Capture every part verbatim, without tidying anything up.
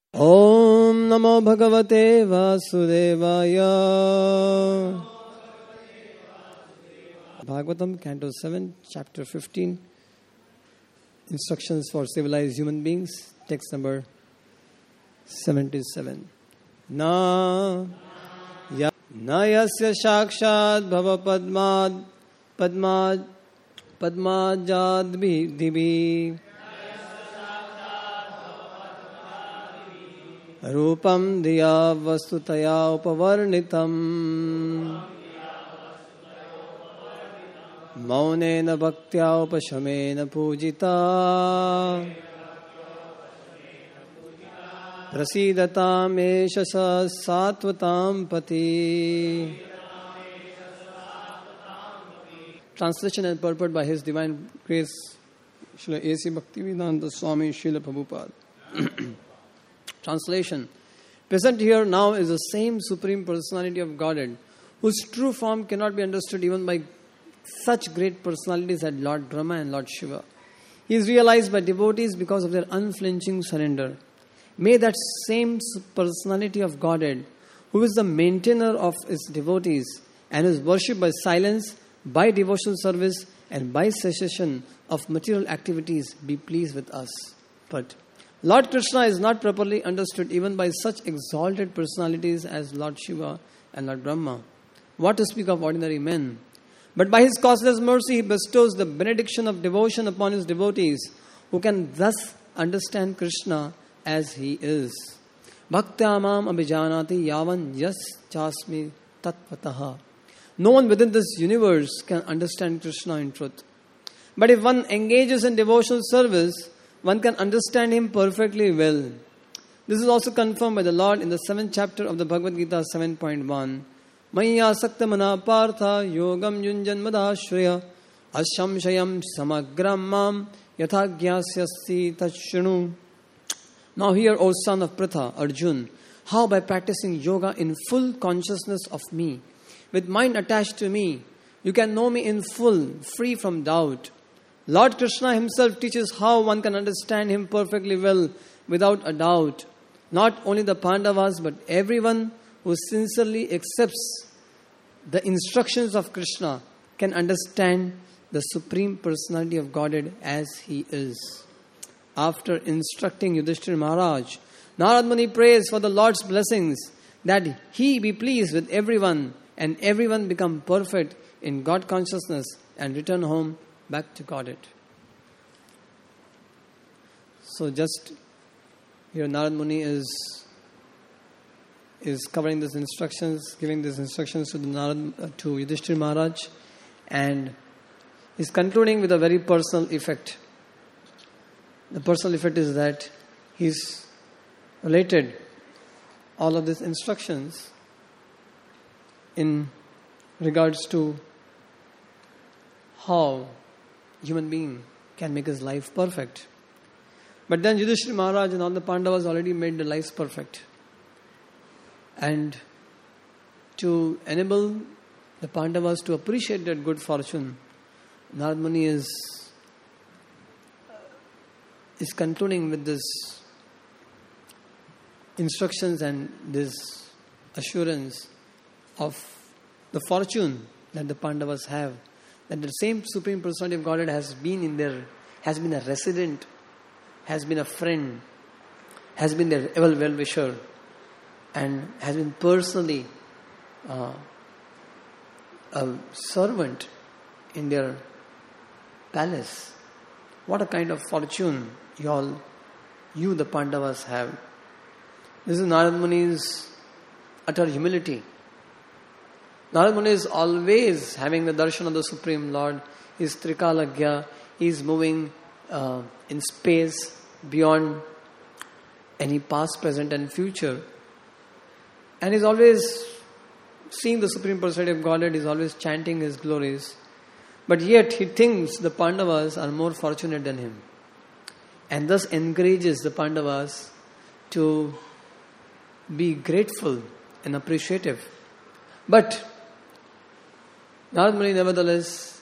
Om Namo Bhagavate Vasudevaya. Bhagavatam, Canto seven, Chapter fifteen. Instructions for civilized human beings. Text number seventy-seven. Na ya na yasya shakshad bhava padmad padmad padmajad divi Rupam diya vastutaya upavarnitam Maunena bhaktya upashamena pujita Prasidatam esha satvatam pati. Translation and purport by His Divine Grace Srila A C Bhaktivedanta Swami Srila Prabhupada. Translation. Present here now is the same Supreme Personality of Godhead, whose true form cannot be understood even by such great personalities as Lord Brahma and Lord Shiva. He is realized by devotees because of their unflinching surrender. May that same personality of Godhead, who is the maintainer of his devotees and is worshipped by silence, by devotional service, and by cessation of material activities, be pleased with us. But Lord Krishna is not properly understood even by such exalted personalities as Lord Shiva and Lord Brahma. What to speak of ordinary men? But by His causeless mercy, He bestows the benediction of devotion upon His devotees, who can thus understand Krishna as He is. Bhaktyamam abhijanati yavan yas chasmi tatvataha. No one within this universe can understand Krishna in truth. But if one engages in devotional service, one can understand Him perfectly well. This is also confirmed by the Lord in the seventh chapter of the Bhagavad Gita seven point one. Maya saktamana partha yogam yunjan madashriya ashamshayam samagram mam yathagyasya tachshunu. Now hear, O son of Pritha, Arjun, how by practicing yoga in full consciousness of me, with mind attached to me, you can know me in full, free from doubt. Lord Krishna Himself teaches how one can understand Him perfectly well without a doubt. Not only the Pandavas, but everyone who sincerely accepts the instructions of Krishna can understand the Supreme Personality of Godhead as He is. After instructing Yudhishthira Maharaj, Narad Muni prays for the Lord's blessings, that He be pleased with everyone and everyone become perfect in God consciousness and return home back to Godhead. So just here Narad Muni is is covering these instructions, giving these instructions to the Narad, uh, to Yudhishthira Maharaj, and is concluding with a very personal effect. The personal effect is that he's related all of these instructions in regards to how human being can make his life perfect. But then Yudhishthira Maharaj and all the Pandavas already made their lives perfect. And to enable the Pandavas to appreciate that good fortune, Narad Muni is, is concluding with this instructions and this assurance of the fortune that the Pandavas have, that the same Supreme Personality of Godhead has been in their, has been a resident, has been a friend, has been their ever well-wisher, and has been personally uh, a servant in their palace. What a kind of fortune you all, you the Pandavas have. This is Narad Muni's utter humility. Narad Muni is always having the darshan of the Supreme Lord. He is Trikalagya. He is moving uh, in space beyond any past, present and future. And he is always seeing the Supreme Personality of Godhead. He is always chanting His glories. But yet he thinks the Pandavas are more fortunate than him. And thus encourages the Pandavas to be grateful and appreciative. But Narad Muni nevertheless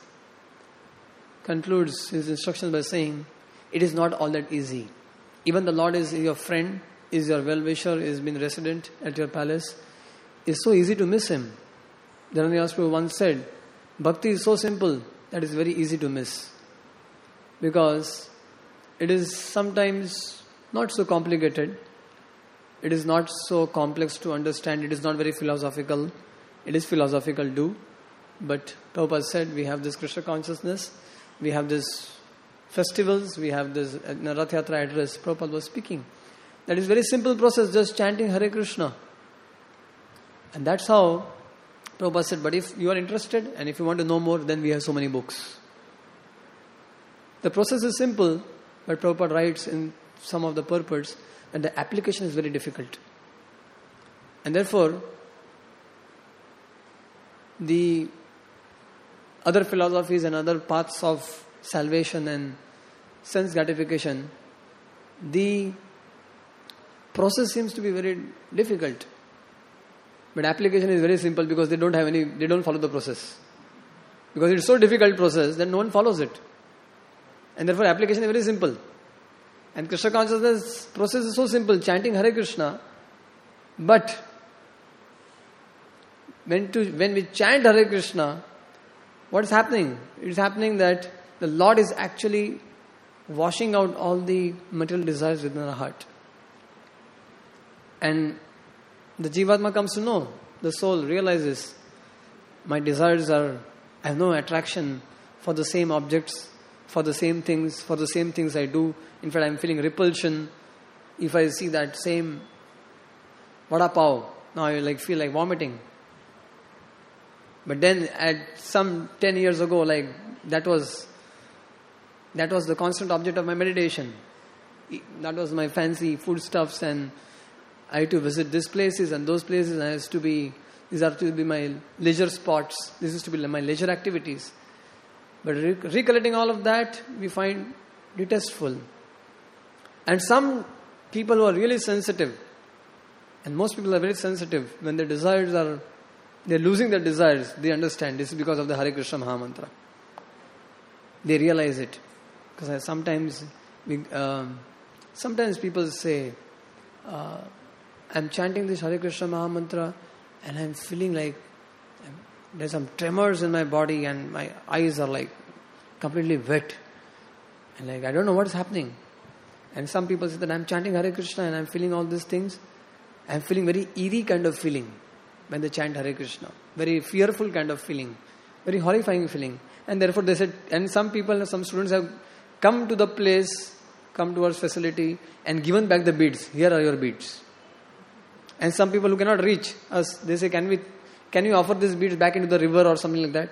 concludes his instructions by saying, it is not all that easy. Even the Lord is your friend, is your well-wisher, is been resident at your palace, it's so easy to miss him. Dhananjaya Prabhu once said, Bhakti is so simple that it's very easy to miss. Because it is sometimes not so complicated. It is not so complex to understand. It is not very philosophical. It is philosophical too. But Prabhupada said we have this Krishna consciousness. We have this festivals. We have this Rath Yatra address. Prabhupada was speaking. That is very simple process. Just chanting Hare Krishna. And that's how Prabhupada said, but if you are interested and if you want to know more, then we have so many books. The process is simple, but Prabhupada writes in some of the purports that the application is very difficult. And therefore, the other philosophies and other paths of salvation and sense gratification, the process seems to be very difficult. But application is very simple because they don't have any, they don't follow the process. Because it's so difficult process that no one follows it. And therefore application is very simple. And Krishna consciousness process is so simple, chanting Hare Krishna. But when to when we chant Hare Krishna, what is happening? It is happening that the Lord is actually washing out all the material desires within our heart. And the Jivatma comes to know, the soul realizes, my desires are, I have no attraction for the same objects, for the same things, for the same things I do. In fact, I am feeling repulsion. If I see that same vada pav, now I like feel like vomiting. But then at some ten years ago, like that was that was the constant object of my meditation. That was my fancy foodstuffs, and I had to visit these places and those places, and I used to be these are to be my leisure spots. This is to be my leisure activities. But re- recollecting all of that, we find detestful. And some people who are really sensitive, and most people are very sensitive, when their desires are, they're losing their desires, they understand this is because of the Hare Krishna Mahamantra. They realize it. Because sometimes, we, um, sometimes people say, uh, I'm chanting this Hare Krishna Mahamantra and I'm feeling like I'm, there's some tremors in my body and my eyes are like completely wet. And like, I don't know what's happening. And some people say that I'm chanting Hare Krishna and I'm feeling all these things. I'm feeling very eerie kind of feeling when they chant Hare Krishna. Very fearful kind of feeling. Very horrifying feeling. And therefore they said, and some people, some students have come to the place, come to our facility and given back the beads. Here are your beads. And some people who cannot reach us, they say, can we, can you offer these beads back into the river or something like that?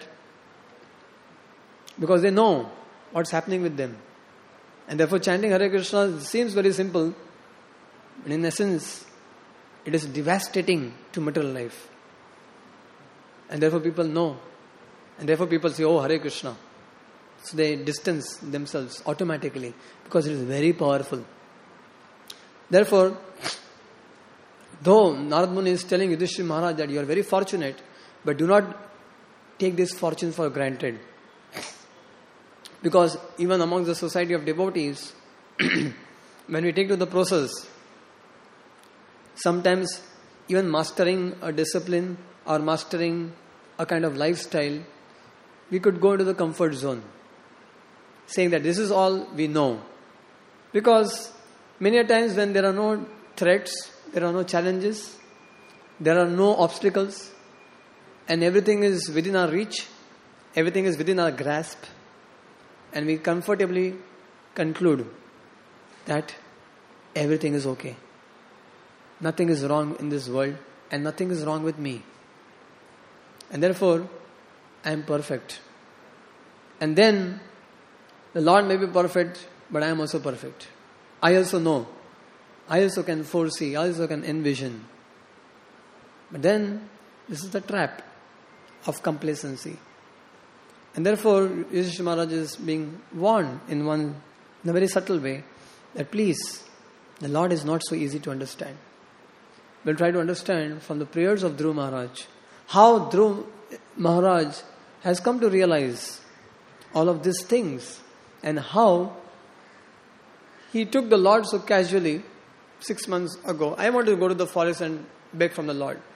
Because they know what's happening with them. And therefore chanting Hare Krishna seems very simple, but in essence, it is devastating to material life. And therefore people know. And therefore people say, oh, Hare Krishna. So they distance themselves automatically because it is very powerful. Therefore, though Narad Muni is telling Yudhishthira Maharaj that you are very fortunate, but do not take this fortune for granted. Because even among the society of devotees, when we take to the process, sometimes even mastering a discipline or mastering a kind of lifestyle, we could go into the comfort zone, saying that this is all we know. Because many a times when there are no threats, there are no challenges, there are no obstacles, and everything is within our reach, everything is within our grasp, and we comfortably conclude that everything is okay. Nothing is wrong in this world, and nothing is wrong with me. And therefore, I am perfect. And then, the Lord may be perfect, but I am also perfect. I also know. I also can foresee. I also can envision. But then, this is the trap of complacency. And therefore, Yudhishthira Maharaj is being warned in one, in a very subtle way, that please, the Lord is not so easy to understand. We'll try to understand from the prayers of Dhruva Maharaj, how Dhruva Maharaj has come to realize all of these things, and how he took the Lord so casually, six months ago, I wanted to go to the forest and beg from the Lord.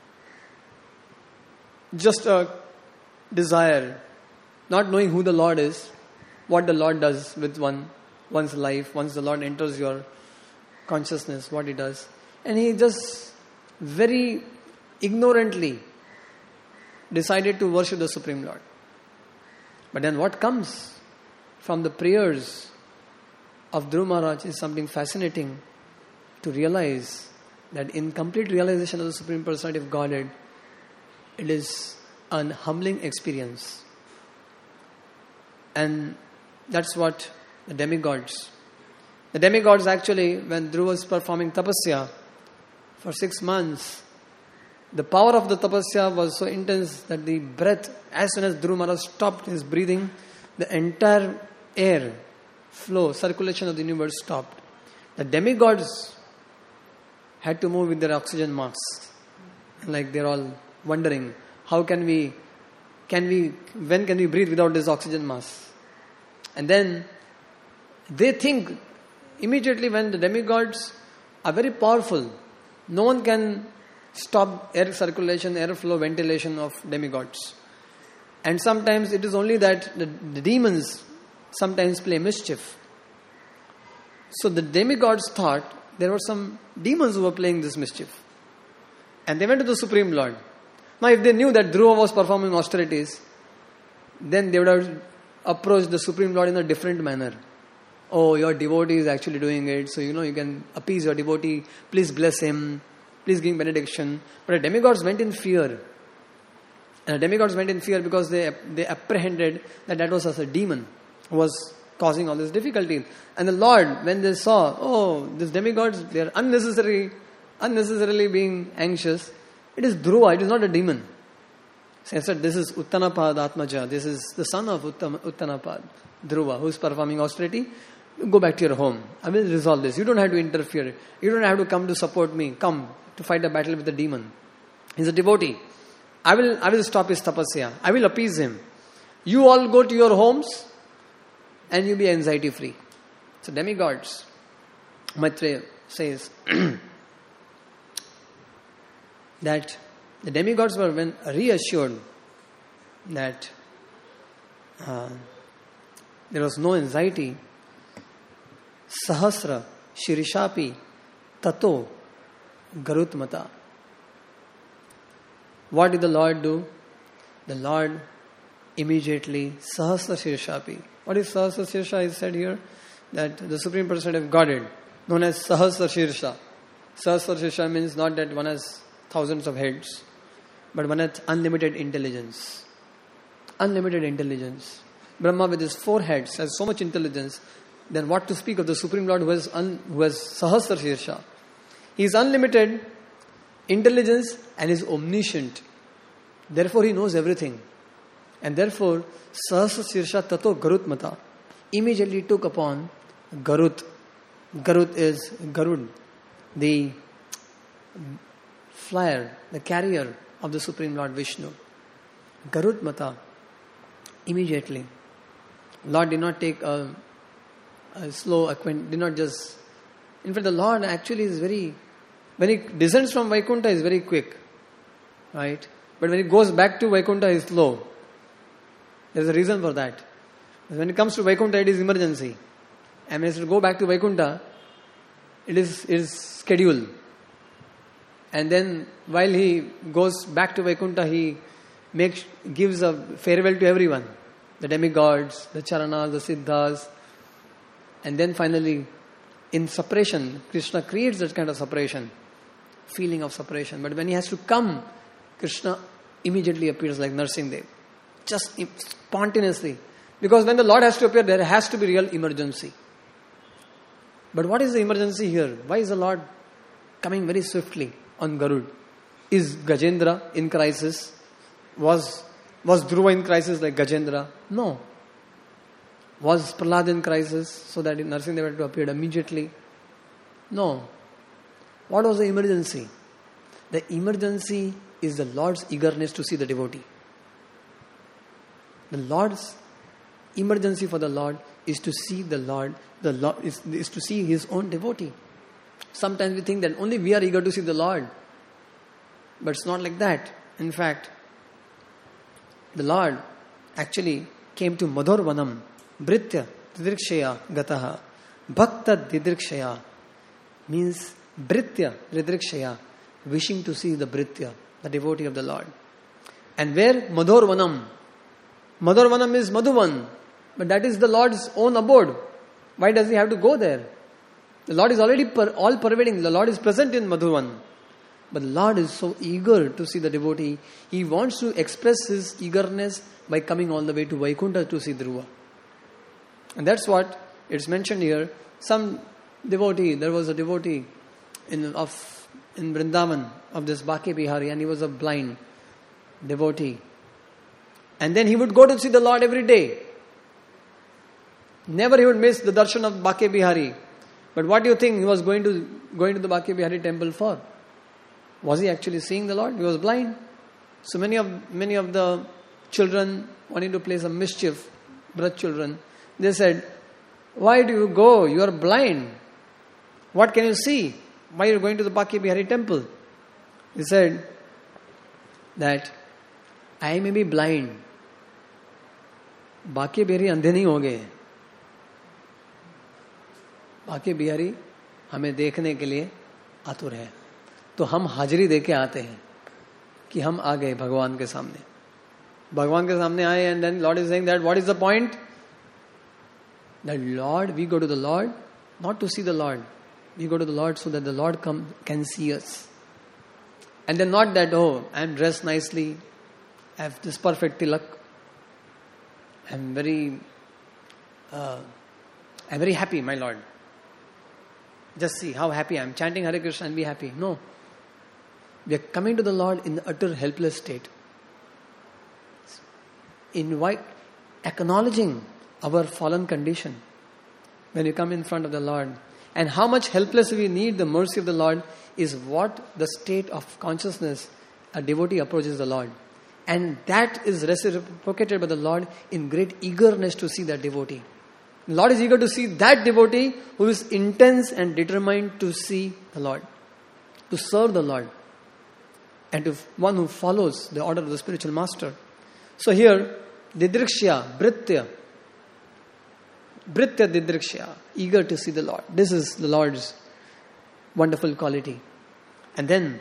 Just a desire, not knowing who the Lord is, what the Lord does with one, one's life, once the Lord enters your consciousness, what He does. And he just very ignorantly decided to worship the Supreme Lord. But then what comes from the prayers of Dhruva Maharaj is something fascinating to realize that in complete realization of the Supreme Personality of Godhead, it is an humbling experience. And that's what the demigods, the demigods actually, when Dhruva was performing tapasya for six months, the power of the tapasya was so intense that the breath, as soon as Dhruva Maharaj stopped his breathing, the entire air flow, circulation of the universe stopped. The demigods had to move with their oxygen masks. Like they're all wondering, how can we, can we, when can we breathe without this oxygen mask? And then they think immediately when the demigods are very powerful, no one can stop air circulation, airflow, ventilation of demigods. And sometimes it is only that the, the demons sometimes play mischief. So the demigods thought there were some demons who were playing this mischief. And they went to the Supreme Lord. Now if they knew that Dhruva was performing austerities, then they would have approached the Supreme Lord in a different manner. Oh, your devotee is actually doing it, so you know you can appease your devotee, please bless him, please give him benediction. But the demigods went in fear. And the demigods went in fear because they, they apprehended that that was as a demon who was causing all this difficulty. And the Lord, when they saw, oh, these demigods, they are unnecessary, unnecessarily being anxious. It is Dhruva, it is not a demon. So I said, this is Uttanapad Atmaja, this is the son of Uttam, Uttanapad, Dhruva, who is performing austerity. Go back to your home. I will resolve this. You don't have to interfere. You don't have to come to support me. Come to fight a battle with the demon. He's a devotee. I will, I will stop his tapasya. I will appease him. You all go to your homes and you be anxiety free. So demigods, Maitreya says that the demigods were when reassured that uh, there was no anxiety. Sahasra Shirishapi Tato Garutmata. What did the Lord do? The Lord immediately Sahasra Shirishapi. What is Sahasra Shirsha? Is said here that the Supreme Personality of Godhead, known as Sahasra Shirsha. Sahasra Shirsha means not that one has thousands of heads, but one has unlimited intelligence. Unlimited intelligence. Brahma with his four heads has so much intelligence. Then what to speak of the Supreme Lord who has, un, who has Sahasra Shirsha. He is unlimited intelligence and is omniscient. Therefore he knows everything. And therefore Sahasra Shirsha Tato Garutmata immediately took upon Garut. Garut is Garud, the flyer, the carrier of the Supreme Lord Vishnu. Garutmata immediately. Lord did not take a A slow acquaint, did not just. In fact, the Lord actually is very, when He descends from Vaikuntha, is very quick, right? But when He goes back to Vaikuntha, He is slow. There is a reason for that. When it comes to Vaikuntha, it is emergency, and when it go back to Vaikuntha, it is it is schedule. And then while He goes back to Vaikuntha, He makes gives a farewell to everyone, the demigods, the charanas, the siddhas. And then finally, in separation, Krishna creates that kind of separation, feeling of separation. But when he has to come, Krishna immediately appears like Narsimhadev, just spontaneously. Because when the Lord has to appear, there has to be real emergency. But what is the emergency here? Why is the Lord coming very swiftly on Garud? Is Gajendra in crisis? Was, was Dhruva in crisis like Gajendra? No. Was Prahlad in crisis so that Narsimhadev had to appear immediately? No. What was the emergency? The emergency is the Lord's eagerness to see the devotee. The Lord's emergency for the Lord is to see the Lord, the Lord is, is to see His own devotee. Sometimes we think that only we are eager to see the Lord. But it's not like that. In fact, the Lord actually came to Madhur Vanam, Britya Didrikshaya Gataha. Bhakta Didrikshaya means Britya Didrikshaya, wishing to see the Britya, the devotee of the Lord. And where? Madhur Vanam. Madhur Vanam is Madhuvan, but that is the Lord's own abode. Why does he have to go there? The Lord is already per, all pervading. The Lord is present in Madhuvan. But the Lord is so eager to see the devotee. He wants to express his eagerness by coming all the way to Vaikuntha to see Dhruva. And that's what it's mentioned here. Some devotee, there was a devotee in of in Vrindavan of this Bake Bihari, and he was a blind devotee. And then he would go to see the Lord every day. Never he would miss the darshan of Bake Bihari. But what do you think he was going to going to the Bake Bihari temple for? Was he actually seeing the Lord? He was blind. So many of many of the children wanting to play some mischief, Braj children, they said, "Why do you go? You are blind. What can you see? Why are you going to the Bake Bihari temple?" He said that I may be blind. Bake Bihari अंधे नहीं हो गए. बाके बिहारी हमें देखने के लिए आतुर है. तो हम हाजिरी देके आते हैं कि हम आ गए भगवान के सामने. भगवान के सामने आए, and then Lord is saying that what is the point? That Lord, we go to the Lord not to see the Lord. We go to the Lord so that the Lord come can see us. And then not that, oh, I am dressed nicely, I have this perfect tilak, I am very, uh, I am very happy, my Lord. Just see how happy I am. Chanting Hare Krishna and be happy. No. We are coming to the Lord in the utter helpless state. Invite, acknowledging our fallen condition when we come in front of the Lord. And how much helpless we need the mercy of the Lord is what the state of consciousness a devotee approaches the Lord. And that is reciprocated by the Lord in great eagerness to see that devotee. The Lord is eager to see that devotee who is intense and determined to see the Lord, to serve the Lord, and to one who follows the order of the spiritual master. So here, Didrikshya, Britya, Britya Didrikshya, eager to see the Lord. This is the Lord's wonderful quality. And then,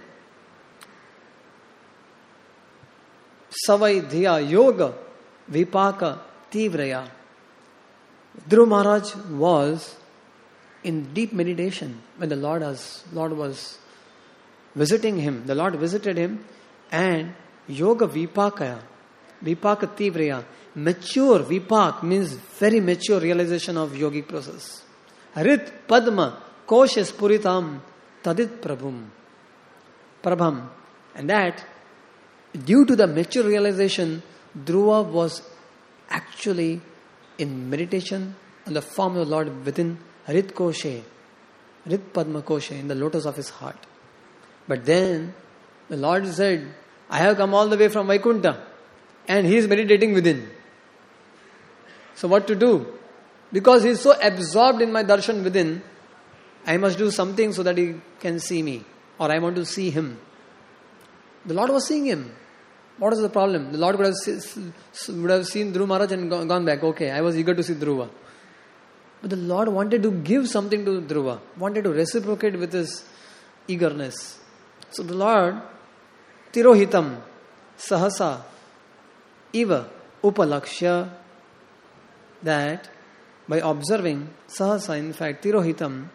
Savai Dhiya Yoga Vipaka Tivraya. Dhruva Maharaj was in deep meditation when the Lord was, Lord was visiting him. The Lord visited him, and Yoga Vipaka, Vipaka Tivraya, mature Vipak means very mature realization of yogic process. Rit Padma Koshes Puritam Tadit Prabhum Prabham. And that, due to the mature realization, Dhruva was actually in meditation on the form of the Lord within Rit Koshe, Rit Padma Koshe, in the lotus of his heart. But then the Lord said, I have come all the way from Vaikuntha, and he is meditating within. So what to do? Because he is so absorbed in my darshan within, I must do something so that he can see me, or I want to see him. The Lord was seeing him. What is the problem? The Lord would have, would have seen Dhruva Maharaj and gone back. Okay, I was eager to see Dhruva. But the Lord wanted to give something to Dhruva, wanted to reciprocate with his eagerness. So the Lord, Tirohitam, Sahasa, Iva, Upalakshya, that by observing Sahasa, in fact, Tirohitam,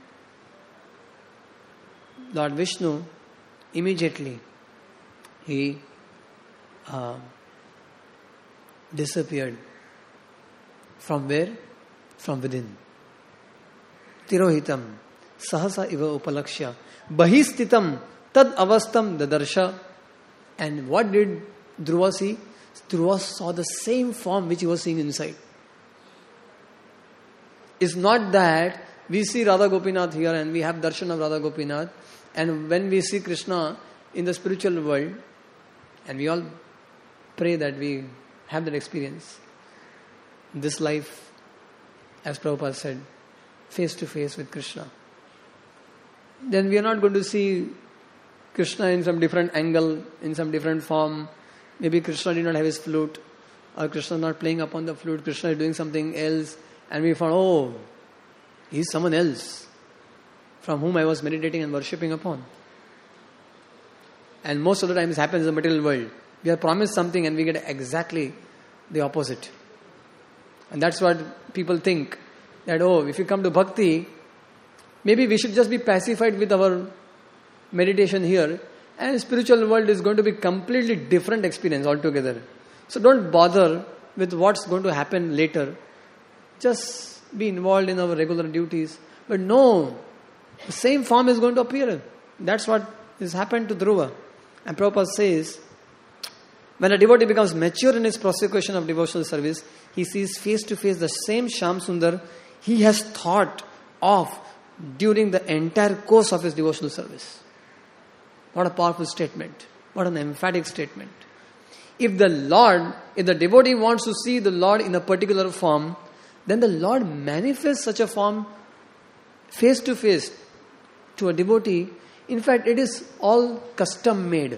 Lord Vishnu, immediately, he uh, disappeared. From where? From within. Tirohitam, Sahasa Iva Upalakshya, Bahistitam, Tad Avastam Dadarsha. And what did Dhruva see? Dhruva saw the same form which he was seeing inside. It's not that we see Radha Gopinath here and we have darshan of Radha Gopinath, and when we see Krishna in the spiritual world, and we all pray that we have that experience. This life, as Prabhupada said, face to face with Krishna. then we are not going to see Krishna in some different angle, in some different form. Maybe Krishna did not have his flute, or Krishna not playing upon the flute, Krishna is doing something else, and we found, oh, he's someone else from whom I was meditating and worshipping upon. And most of the time this happens in the material world. We are promised something and we get exactly the opposite. And that's what people think, that oh, if you come to bhakti, maybe we should just be pacified with our meditation here, and spiritual world is going to be completely different experience altogether. So don't bother with what's going to happen later. Just be involved in our regular duties. But no, the same form is going to appear. That's what has happened to Dhruva. And Prabhupada says, when a devotee becomes mature in his prosecution of devotional service, he sees face to face the same Shyam Sundar he has thought of during the entire course of his devotional service. What a powerful statement. What an emphatic statement. If the Lord, if the devotee wants to see the Lord in a particular form, then the Lord manifests such a form face to face to a devotee. In fact, it is all custom made.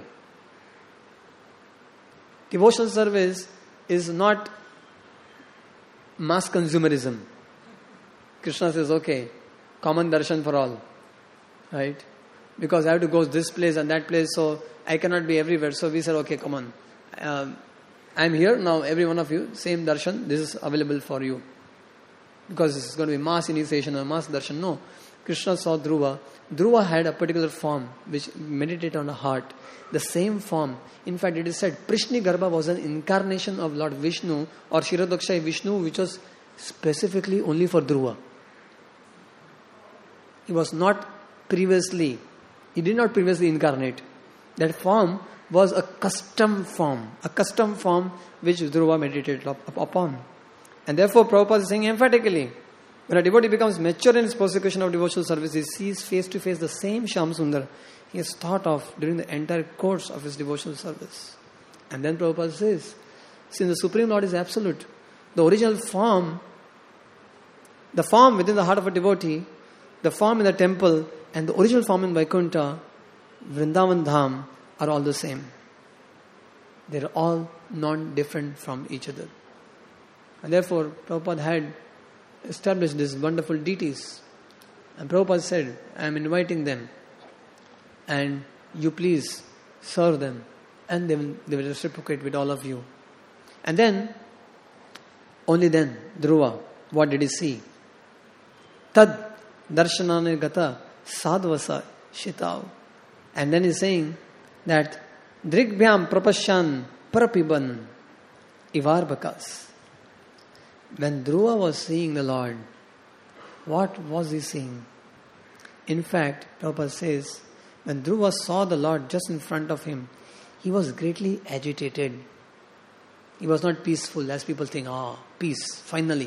Devotional service is not mass consumerism. Krishna says, okay, common darshan for all. Right? Because I have to go this place and that place, so I cannot be everywhere. So we said, okay, come on. Um, I am here, now every one of you, same darshan, this is available for you. Because this is going to be mass initiation or mass darshan. No. Krishna saw Dhruva. Dhruva had a particular form which meditated on the heart. The same form. In fact, it is said, Prishni Garbha was an incarnation of Lord Vishnu or Kshirodakshayi Vishnu, which was specifically only for Dhruva. He was not previously, he did not previously incarnate. That form was a custom form, a custom form which Dhruva meditated upon. And therefore, Prabhupada is saying emphatically, when a devotee becomes mature in his prosecution of devotional service, he sees face to face the same Shyam Sundar he has thought of during the entire course of his devotional service. And then Prabhupada says, since the Supreme Lord is absolute, the original form, the form within the heart of a devotee, the form in the temple, and the original form in Vaikuntha, Vrindavan Dham, are all the same. They are all non-different from each other. And therefore, Prabhupada had established these wonderful deities. And Prabhupada said, I am inviting them, and you please serve them, and they will, they will reciprocate with all of you. And then, only then, Dhruva, what did he see? Tad darshanane gata sadvasa shitav. And then he's saying that Drigbhyam prapashyan prapiban ivarbakas. When Dhruva was seeing the Lord, what was he seeing? In fact, Prabhupada says, when Dhruva saw the Lord just in front of him, he was greatly agitated. He was not peaceful, as people think, ah, peace, finally.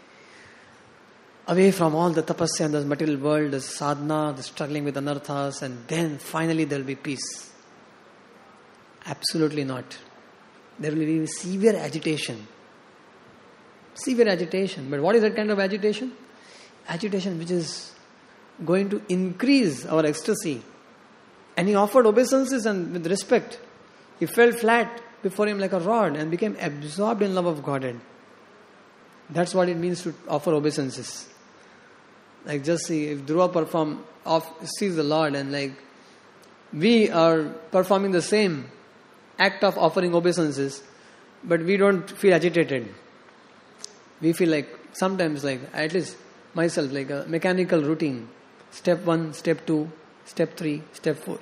Away from all the tapasya and the material world, the sadhana, the struggling with anarthas, and then finally there will be peace. Absolutely not. There will be severe agitation. Severe agitation. But what is that kind of agitation? Agitation which is going to increase our ecstasy. And he offered obeisances and with respect. He fell flat before him like a rod and became absorbed in love of Godhead. That's what it means to offer obeisances. Like just see, if Dhruva perform, off, sees the Lord and like we are performing the same act of offering obeisances, but we don't feel agitated. We feel like, sometimes like, at least myself, like a mechanical routine. Step one, step two, step three, step four.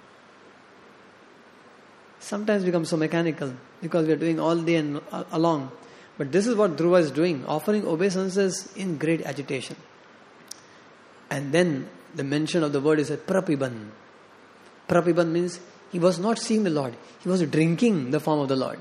Sometimes become so mechanical because we are doing all day and along. But this is what Dhruva is doing, offering obeisances in great agitation. And then the mention of the word is a prapiban. Prapiban means he was not seeing the Lord. He was drinking the form of the Lord.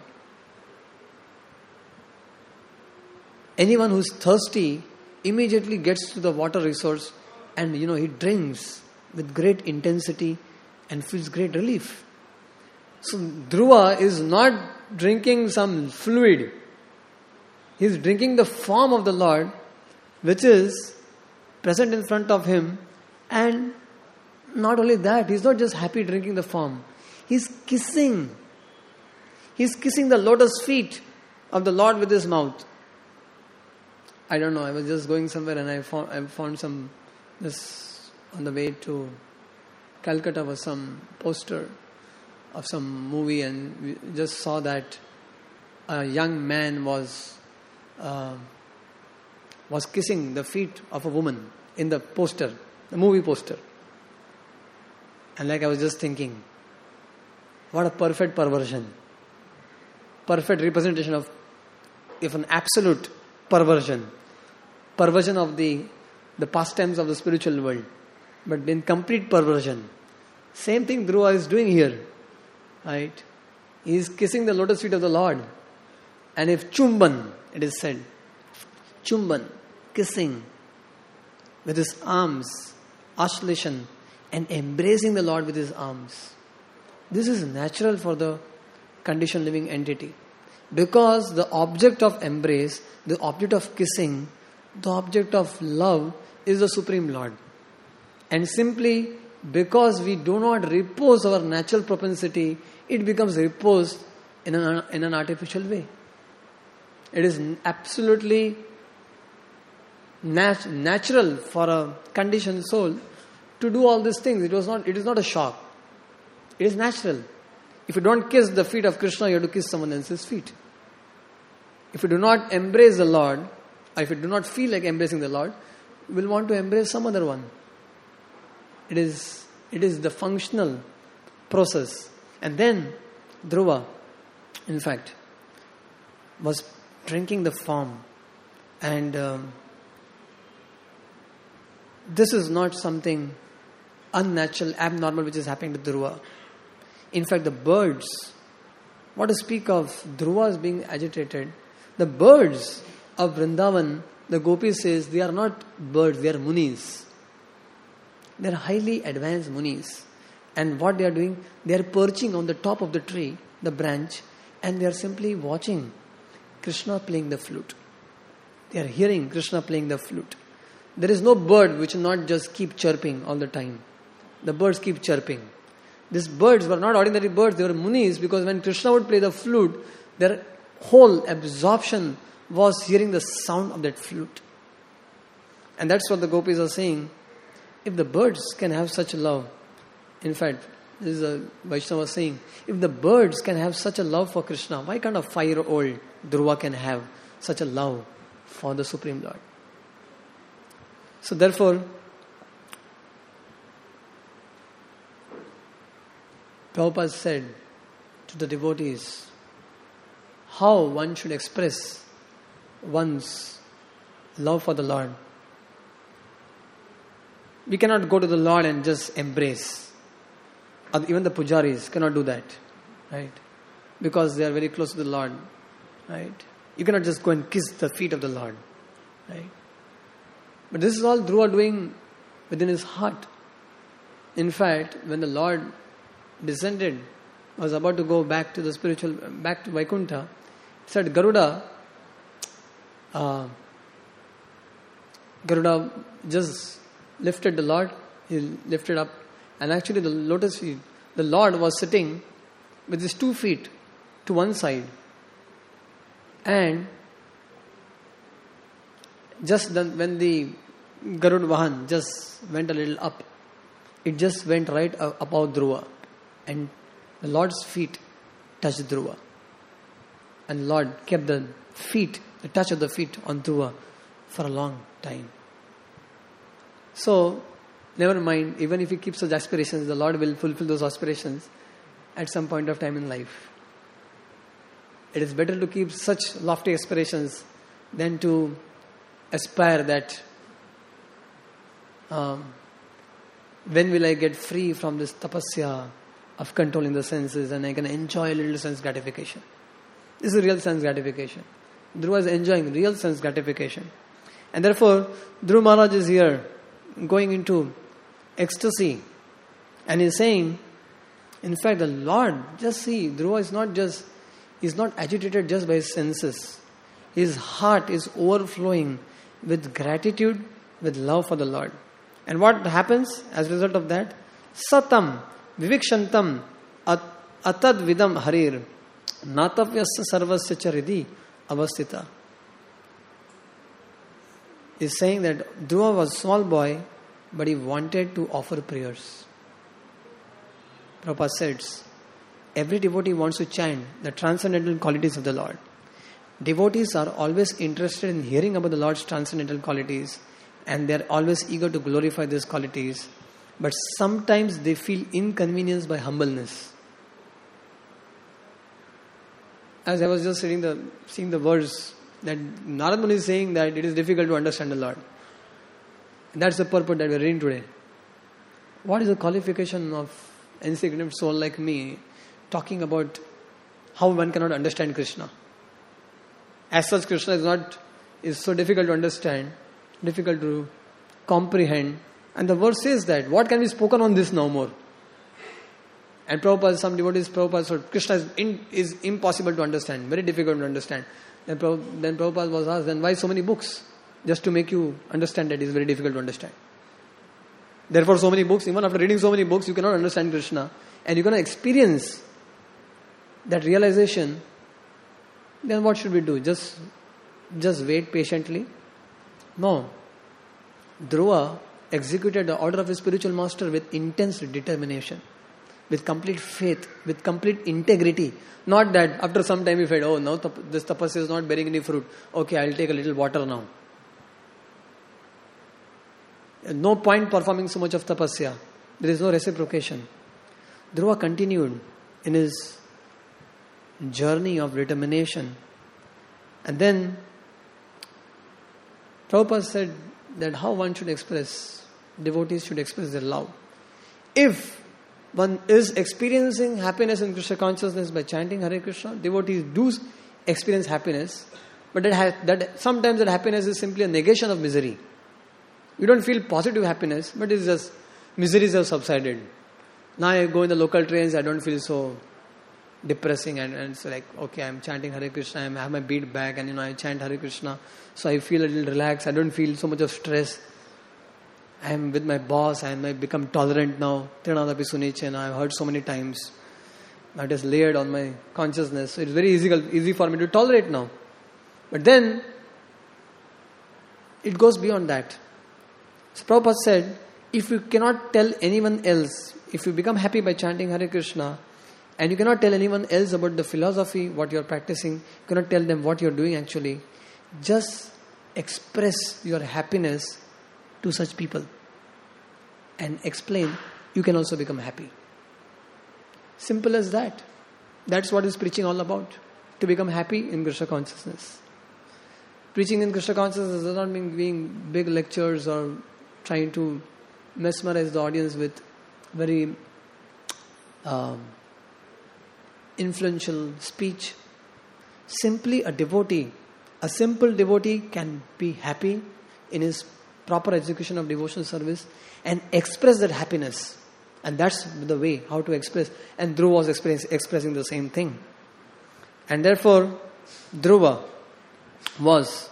Anyone who is thirsty immediately gets to the water resource and, you know, he drinks with great intensity and feels great relief. So Dhruva is not drinking some fluid. He is drinking the form of the Lord, which is present in front of him, and not only that, he's not just happy drinking the form. He's kissing. He's kissing the lotus feet of the Lord with his mouth. I don't know, I was just going somewhere and I found, I found some, this on the way to Calcutta was some poster of some movie, and we just saw that a young man was uh, was kissing the feet of a woman in the poster, the movie poster. And like I was just thinking, what a perfect perversion. Perfect representation of, if an absolute perversion. Perversion of the, the pastimes of the spiritual world. But in complete perversion. Same thing Dhruva is doing here. Right? He is kissing the lotus feet of the Lord. And if Chumban, it is said, Chumban, kissing with his arms, Ashleshan, and embracing the Lord with his arms. This is natural for the conditioned living entity. Because the object of embrace, the object of kissing, the object of love is the Supreme Lord. And simply because we do not repose our natural propensity, it becomes reposed in an, in an artificial way. It is absolutely nat- natural for a conditioned soul to do all these things. It was not. It is not a shock. It is natural. If you don't kiss the feet of Krishna, you have to kiss someone else's feet. If you do not embrace the Lord, or if you do not feel like embracing the Lord, you will want to embrace some other one. It is, it is the functional process. And then Dhruva, in fact, was drinking the form. And um, this is not something unnatural, abnormal which is happening to Dhruva. In fact, the birds, what to speak of Dhruva being agitated, the birds of Vrindavan, the Gopis says, they are not birds, they are munis. They are highly advanced munis. And what they are doing, they are perching on the top of the tree, the branch, and they are simply watching Krishna playing the flute. They are hearing Krishna playing the flute. There is no bird which will not just keep chirping all the time. The birds keep chirping. These birds were not ordinary birds, they were munis, because when Krishna would play the flute, their whole absorption was hearing the sound of that flute. And that's what the Gopis are saying. If the birds can have such a love, in fact, this is a Vaishnava saying, if the birds can have such a love for Krishna, why can't a five-year-old Dhruva can have such a love for the Supreme Lord? So therefore, Prabhupada said to the devotees how one should express one's love for the Lord. We cannot go to the Lord and just embrace. Even the pujaris cannot do that, right? Because they are very close to the Lord, right? You cannot just go and kiss the feet of the Lord, right? But this is all Dhruva doing within his heart. In fact, when the Lord descended, was about to go back to the spiritual, back to Vaikuntha, he said, Garuda, uh, Garuda just lifted the Lord, he lifted up, and actually the lotus feet, the Lord was sitting with his two feet to one side, and just then when the Garud Vahan just went a little up, it just went right above Dhruva, and the Lord's feet touched Dhruva, and the Lord kept the feet, the touch of the feet on Dhruva for a long time. So, never mind, even if you keep such aspirations, the Lord will fulfill those aspirations at some point of time in life. It is better to keep such lofty aspirations than to aspire that um, when will I get free from this tapasya of controlling the senses and I can enjoy a little sense gratification. This is real sense gratification. Dhruva is enjoying real sense gratification. And therefore, Dhruva Maharaj is here going into ecstasy. And he's saying, in fact, the Lord, just see, Dhruva is not just, is not agitated just by his senses. His heart is overflowing with gratitude, with love for the Lord. And what happens as a result of that? satam vivikshantam atad vidam harir natavyasya sarvasya charidi avastita. Is saying that Dhruva was a small boy, but he wanted to offer prayers. Prabhupada says, every devotee wants to chant the transcendental qualities of the Lord. Devotees are always interested in hearing about the Lord's transcendental qualities, and they are always eager to glorify these qualities. But sometimes they feel inconvenienced by humbleness. As I was just reading the, seeing the verse, that Narad Muni is saying that it is difficult to understand the Lord. And that's the purport that we are reading today. What is the qualification of an insignificant soul like me talking about how one cannot understand Krishna? As such, Krishna is not is so difficult to understand, difficult to comprehend. And the verse says that what can be spoken on this no more? And Prabhupada, some devotees, Prabhupada, so Krishna is, in, is impossible to understand, very difficult to understand. Then, Prabhupada, then Prabhupada was asked, then why so many books? Just to make you understand that it is very difficult to understand. Therefore, so many books, even after reading so many books, you cannot understand Krishna. And you cannot experience that realization. Then what should we do? Just, just wait patiently? No. Dhruva executed the order of his spiritual master with intense determination, with complete faith, with complete integrity. Not that after some time he felt, oh, now tap- this tapasya is not bearing any fruit. Okay, I'll take a little water now. No point performing so much of tapasya. There is no reciprocation. Dhruva continued in his journey of determination. And then Prabhupada said that how one should express, devotees should express their love. If one is experiencing happiness in Krishna consciousness by chanting Hare Krishna, devotees do experience happiness, but that, ha- that sometimes that happiness is simply a negation of misery. You don't feel positive happiness, but it's just miseries have subsided. Now I go in the local trains, I don't feel so depressing, and, and it's like, okay, I'm chanting Hare Krishna, I have my beat back, and you know I chant Hare Krishna, so I feel a little relaxed, I don't feel so much of stress. I am with my boss, I have become tolerant now. Trinadapi Sunichen, I have heard so many times. That is layered on my consciousness. So it's very easy, easy for me to tolerate now. But then, it goes beyond that. So Prabhupada said, if you cannot tell anyone else, if you become happy by chanting Hare Krishna, and you cannot tell anyone else about the philosophy, what you are practicing, you cannot tell them what you are doing actually, just express your happiness to such people and explain, you can also become happy. Simple as that. That's what is preaching all about. To become happy in Krishna consciousness. Preaching in Krishna consciousness does not mean giving big lectures or trying to mesmerize the audience with very um, influential speech. Simply a devotee, a simple devotee can be happy in his proper execution of devotional service and express that happiness. And that's the way how to express. And Dhruva was expressing the same thing. And therefore, Dhruva was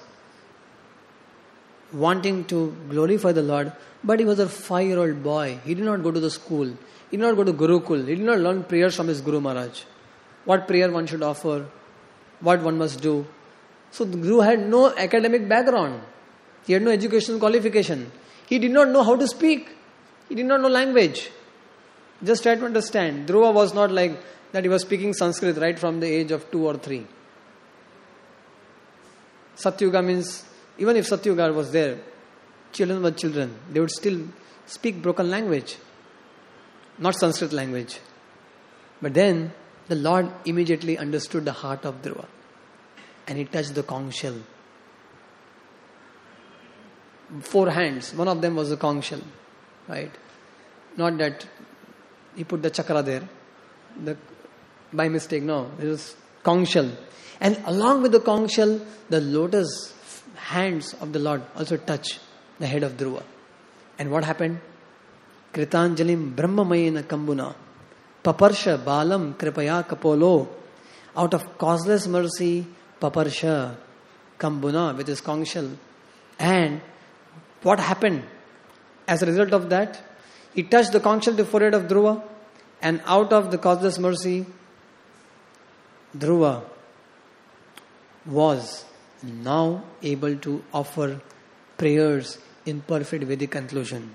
wanting to glorify the Lord, but he was a five-year-old boy. He did not go to the school. He did not go to Gurukul. He did not learn prayers from his Guru Maharaj. What prayer one should offer, what one must do. So the Guru had no academic background. He had no educational qualification. He did not know how to speak. He did not know language. Just try to understand. Dhruva was not like that he was speaking Sanskrit right from the age of two or three. Satyuga means, even if Satyuga was there, children were children. They would still speak broken language. Not Sanskrit language. But then, the Lord immediately understood the heart of Dhruva. And he touched the conch shell. Four hands. One of them was the conch shell. Right? Not that he put the chakra there. The, by mistake, no. It was conch shell. And along with the conch shell, the lotus hands of the Lord also touch the head of Dhruva. And what happened? Kritanjalim Brahmamayena Kambuna Paparsha Balam Kripaya Kapolo. Out of causeless mercy, Paparsha Kambuna, which is conch shell. And what happened as a result of that? He touched the conjunctive forehead of Dhruva, and out of the causeless mercy, Dhruva was now able to offer prayers in perfect Vedic conclusion.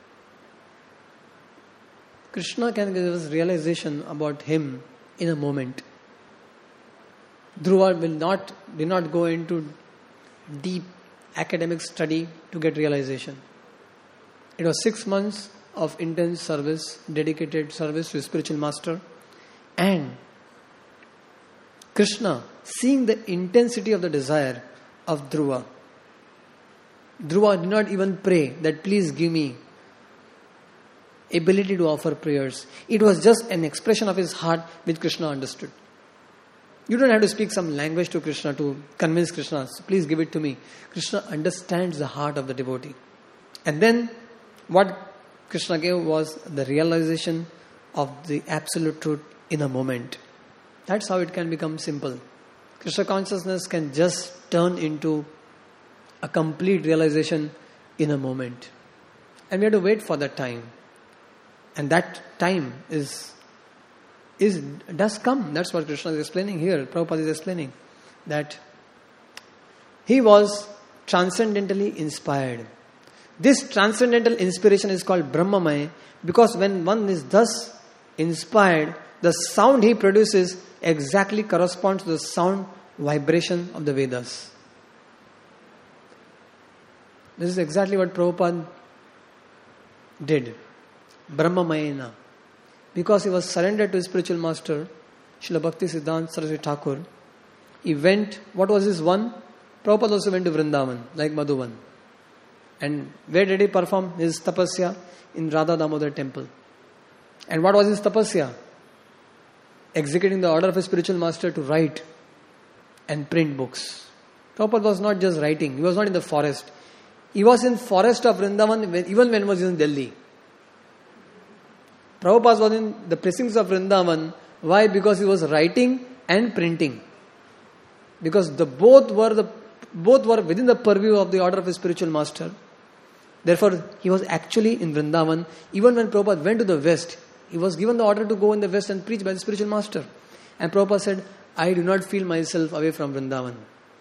Krishna can give us realization about him in a moment. Dhruva will not, did not go into deep academic study to get realization. It was six months of intense service, dedicated service to his spiritual master. And Krishna, seeing the intensity of the desire of Dhruva, Dhruva did not even pray that please give me ability to offer prayers. It was just an expression of his heart which Krishna understood. You don't have to speak some language to Krishna to convince Krishna, so please give it to me. Krishna understands the heart of the devotee. And then what Krishna gave was the realization of the absolute truth in a moment. That's how it can become simple. Krishna consciousness can just turn into a complete realization in a moment. And we have to wait for that time. And that time is, is does come. That's what Krishna is explaining here. Prabhupada is explaining that he was transcendentally inspired. This transcendental inspiration is called Brahmamaya because when one is thus inspired, the sound he produces exactly corresponds to the sound vibration of the Vedas. This is exactly what Prabhupada did. Brahmamayena. Because he was surrendered to his spiritual master, Srila Bhakti Siddhanta Saraswati Thakur, he went, what was his one? Prabhupada also went to Vrindavan, like Madhuvan. And where did he perform his tapasya? In Radha Damodar temple. And what was his tapasya? Executing the order of his spiritual master to write and print books. Prabhupada was not just writing, he was not in the forest. He was in forest of Vrindavan even when he was in Delhi. Prabhupada was in the precincts of Vrindavan. Why? Because he was writing and printing. Because the both were the both were within the purview of the order of his spiritual master. Therefore, he was actually in Vrindavan. Even when Prabhupada went to the west, he was given the order to go in the west and preach by the spiritual master. And Prabhupada said, I do not feel myself away from Vrindavan.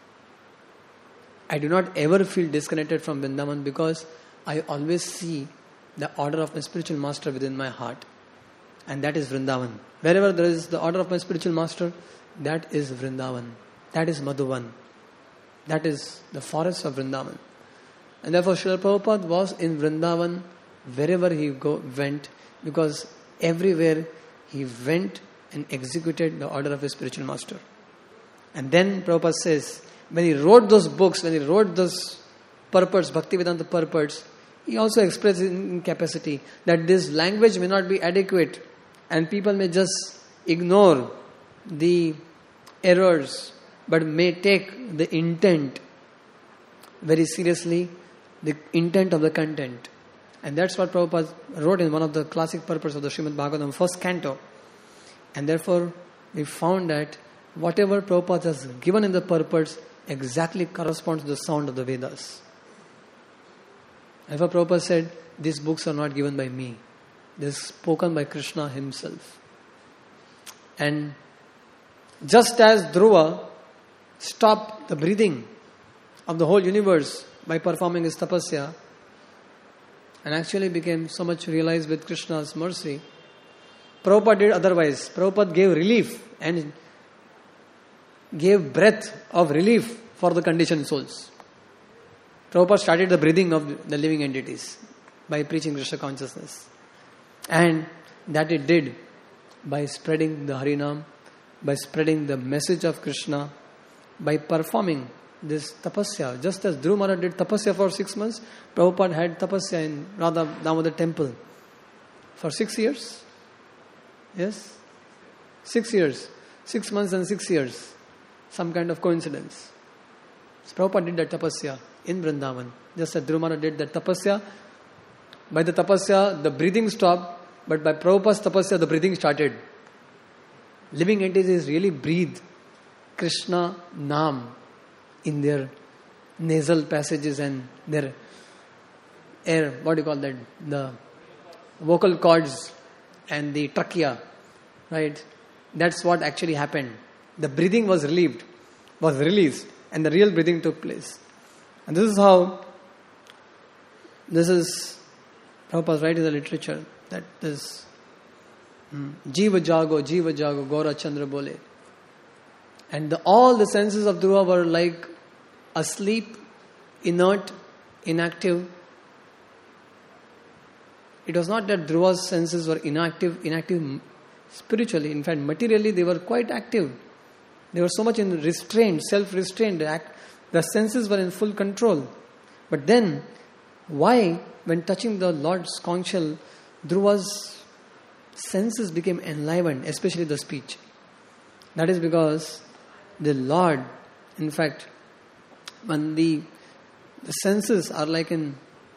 I do not ever feel disconnected from Vrindavan because I always see the order of my spiritual master within my heart. And that is Vrindavan. Wherever there is the order of my spiritual master, that is Vrindavan. That is Madhuvan. That is the forest of Vrindavan. And therefore Srila Prabhupada was in Vrindavan wherever he go, went, because everywhere he went and executed the order of his spiritual master. And then Prabhupada says, when he wrote those books, when he wrote those purports, Bhaktivedanta purports, he also expressed in capacity that this language may not be adequate and people may just ignore the errors but may take the intent very seriously, the intent of the content. And that's what Prabhupada wrote in one of the classic purports of the Srimad Bhagavatam, first canto. And therefore, we found that whatever Prabhupada has given in the purports exactly corresponds to the sound of the Vedas. And therefore, Prabhupada said, these books are not given by me. They are spoken by Krishna himself. And just as Dhruva stopped the breathing of the whole universe by performing his tapasya and actually became so much realized with Krishna's mercy, Prabhupada did otherwise. Prabhupada gave relief and gave breath of relief for the conditioned souls. Prabhupada started the breathing of the living entities by preaching Krishna consciousness. And that it did by spreading the Harinam, by spreading the message of Krishna, by performing this tapasya. Just as Dhruva Maharaj did tapasya for six months, Prabhupada had tapasya in Radha Damodar temple for six years. Yes? Six years. Six months and six years. Some kind of coincidence. So Prabhupada did that tapasya in Vrindavan. Just as Dhruva Maharaj did that tapasya. By the tapasya, the breathing stopped. But by Prabhupada's tapasya, the breathing started. Living entities really breathe Krishna Nam in their nasal passages and their air, what do you call that? The vocal cords and the trachea, right? That's what actually happened. The breathing was relieved, was released, and the real breathing took place. And this is how, this is, Prabhupada writes in the literature that this hmm, Jiva Jago, Jiva Jago, Gaura Chandra Bole. And the, all the senses of Dhruva were like asleep, inert, inactive. It was not that Dhruva's senses were inactive, inactive spiritually. In fact, materially they were quite active. They were so much in restraint, self-restraint. The senses were in full control. But then, why, when touching the Lord's conch shell, Dhruva's senses became enlivened, especially the speech? That is because the Lord, in fact, when the, the senses are like in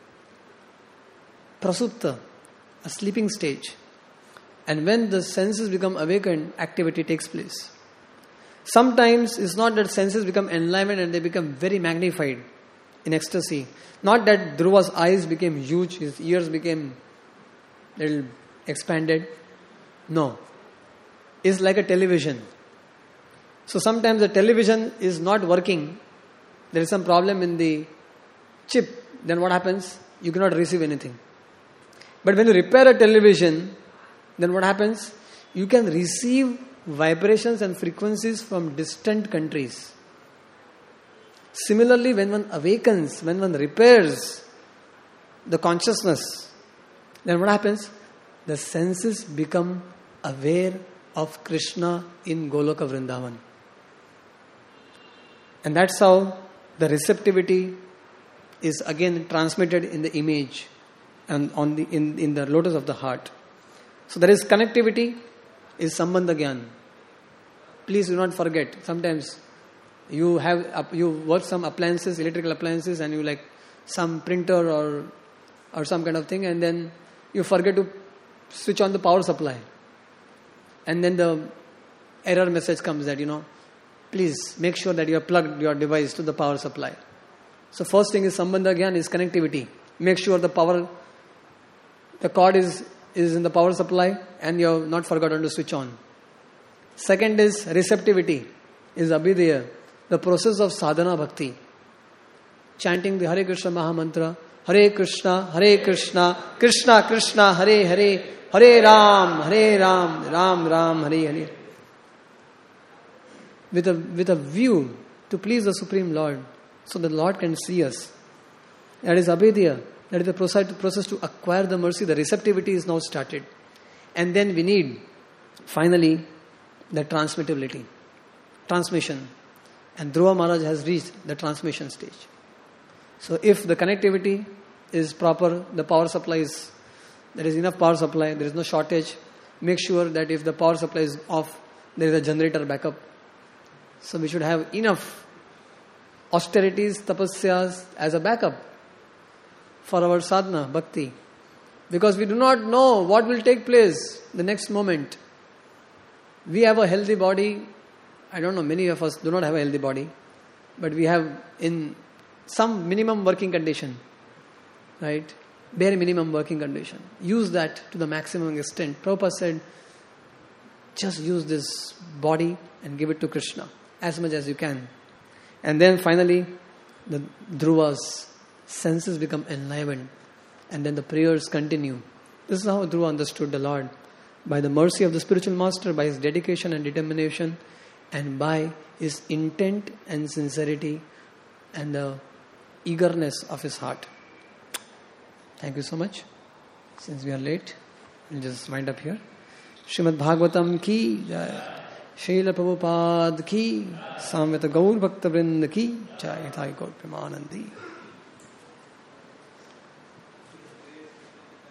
prasupta, a sleeping stage. And when the senses become awakened, activity takes place. Sometimes it's not that senses become enlivened and they become very magnified in ecstasy. Not that Dhruva's eyes became huge, his ears became little expanded. No. It's like a television. So sometimes the television is not working. There is some problem in the chip. Then what happens? You cannot receive anything. But when you repair a television, then what happens? You can receive vibrations and frequencies from distant countries. Similarly, when one awakens, when one repairs the consciousness, then what happens? The senses become aware of Krishna in Goloka Vrindavan. And that's how the receptivity is again transmitted in the image and on the in, in the lotus of the heart. So there is connectivity, is Sambandha Gyan. Please do not forget. Sometimes you have you work some appliances, electrical appliances, and you like some printer or or some kind of thing, and then you forget to switch on the power supply, and then the error message comes that you know, please make sure that you have plugged your device to the power supply. So first thing is Sambandha Gyan, is connectivity. Make sure the power, the cord is is in the power supply and you have not forgotten to switch on. Second is receptivity, is abhidheya, the process of sadhana bhakti. Chanting the Hare Krishna Maha Mantra, Hare Krishna, Hare Krishna, Krishna Krishna, Hare Hare, Hare Ram, Hare Ram, Ram Ram, Hare Hare. With a, with a view to please the Supreme Lord, so the Lord can see us. That is abhidheya. That is the process to acquire the mercy. The receptivity is now started. And then we need, finally, the transmittability. Transmission. And Dhruva Maharaj has reached the transmission stage. So if the connectivity is proper, the power supply is, there is enough power supply, there is no shortage. Make sure that if the power supply is off, there is a generator backup. So we should have enough austerities, tapasyas as a backup for our sadhana, bhakti. Because we do not know what will take place the next moment. We have a healthy body. I don't know, many of us do not have a healthy body. But we have in some minimum working condition. Right? Bare minimum working condition. Use that to the maximum extent. Prabhupada said, just use this body and give it to Krishna as much as you can. And then finally, the Dhruva's senses become enlivened, and then the prayers continue. This is how Dhruva understood the Lord. By the mercy of the spiritual master, by his dedication and determination, and by his intent and sincerity and the eagerness of his heart. Thank you so much. Since we are late, we'll just wind up here. Srimad Bhagavatam ki jai. Srila Prabhupada ki. Samveta Gaur Bhakta Vrinda ki jai. Thai Gaur Premanandi.